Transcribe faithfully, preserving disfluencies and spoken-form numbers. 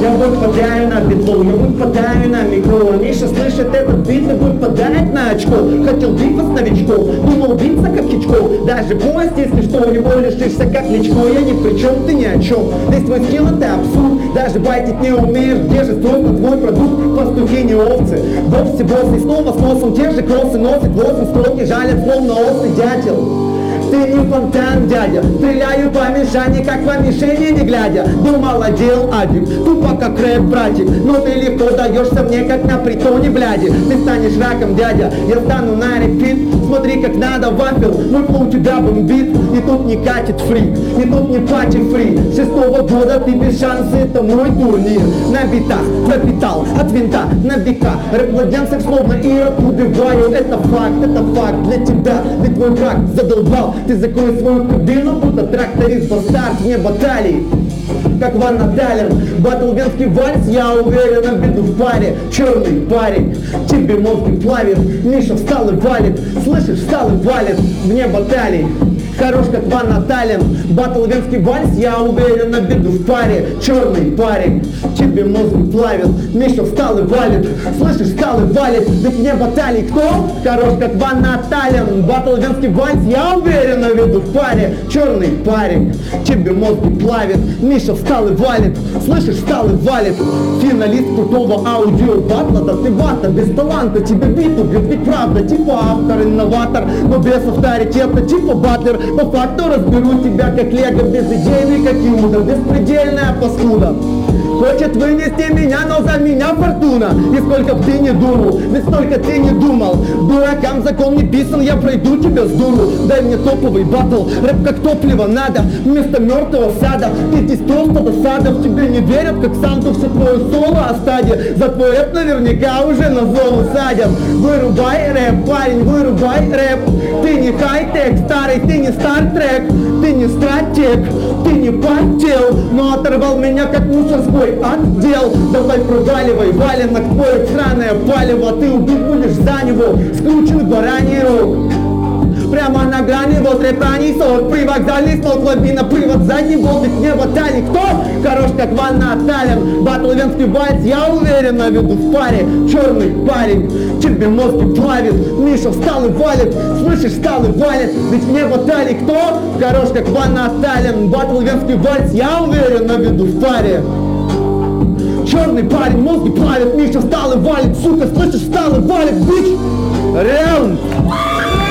Я выпадаю на битлу, я выпадаю на микро. Миша слышит этот бит и выпадает на очко. Хотел биться с новичком, думал биться как Хичков. Даже гость, если что, у него лишишься как Личко. Я ни при чем, ты ни о чем. Весь твой скилл это абсурд. Даже байтить не умеешь, где же стройно твой продукт? Пастухи не овцы. Вовсе боссы снова с носом те же кроссы носит. Восемь строки жалят словно острый дятел. Ты не фонтан, дядя, стреляю по мишени, как по мишени не глядя. Думал, одел адик, тупо как рэп, братик. Но ты легко даешься мне, как на притоне, бляди. Ты станешь раком, дядя, я стану на репит. Смотри, как надо, вафел, мой флоу тебя бомбит. И тут не катит фрик, и тут не пати фри. Шестого года ты без шанса, это мой турнир. На битах пропитал от винта на века. Рэп-младенцев словно ирод убиваю. Это факт, это факт для тебя, ведь твой брак задолбал. Ты закрой свою кабину, будто тракторист бастард, не баталий. Как Ван Натален, батл венский вальс, я уверен, обиду в паре. Черный парень, тебе мозги плавит. Миша встал и валит, слышишь, встал и валит. Вне баталий, хорош как Ван Натален. Батл венский вальс, я уверен, обиду в паре. Черный парень, тебе мозги плавит. Миша встал и валит, слышишь, встал и валит. Ведь вне баталий кто? Хорош как Ван Натален. Батл венский вальс, я уверен, обиду в паре. Черный парень, тебе мозги плавит. Миша встал и валит, слышишь, встал и валит. Финалист крутого аудио батла, да ты вата, без таланта, тебе бит убьет, ведь правда. Типа автор, инноватор, но без авторитета, типа батлер. По факту разберу тебя как лего, без идейный как Иуда, беспредельная паскуда. Хочет вынести меня, но за меня фортуна. И сколько б ты не думал, ведь столько ты не думал. Дуракам закон не писан, я пройду тебя с дуру. Дай мне топовый батл, рэп как топливо надо. Вместо мертвого сада, ты здесь просто досада. В тебе не верят, как Санту, все твое соло о стаде. За твой рэп наверняка уже на золу садят. Вырубай рэп, парень, вырубай рэп. Ты не хай-тек, старый, ты не стартрек. Ты не стратег, ты не потел, но оторвал меня как мусорской отдел. Давай проваливай, валенок твое сраное палево. Ты убит будешь за него, скручен в бараний рог. Прямо на грани, вот рэпаний сорок. Привокзальный стол, глубина, привод, задний болт. Ведь не баталий, кто? Хорош как Ван Натален. Батл венский вальс, я уверен, на виду в паре. Черный парень, тебе мозги плавит. Миша встал и валит, слышишь, встал и валит. Ведь не баталий, кто? Хорош как Ван Натален. Батл венский вальс, я уверен, на виду в паре. Черный парень, мозги плавит. Миша встал и валит, сука, слышишь, встал и валит, бич. Раунд.